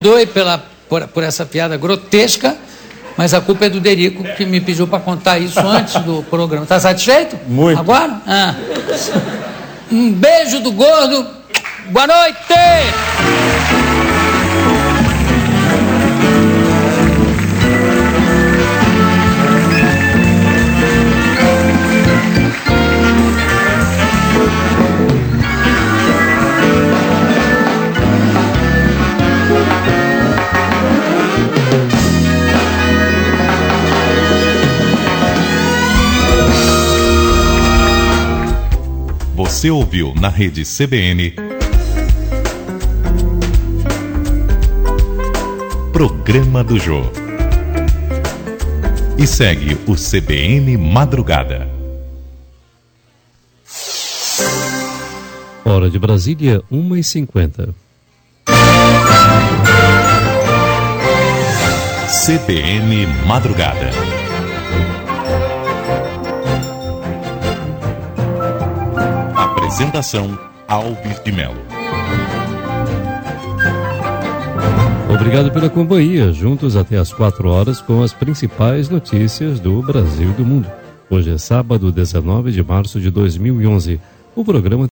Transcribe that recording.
Perdoe por essa piada grotesca, mas a culpa é do Derico, que me pediu para contar isso antes do programa. Está satisfeito? Muito. Agora? Um beijo do gordo. Boa noite! Você ouviu na Rede CBN Programa do Jô. E segue o CBN Madrugada. Hora de Brasília, 1h50. CBN Madrugada. Apresentação: Alves de Melo. Obrigado pela companhia, juntos até às 4 horas com as principais notícias do Brasil e do mundo. Hoje é sábado, 19 de março de 2011. O programa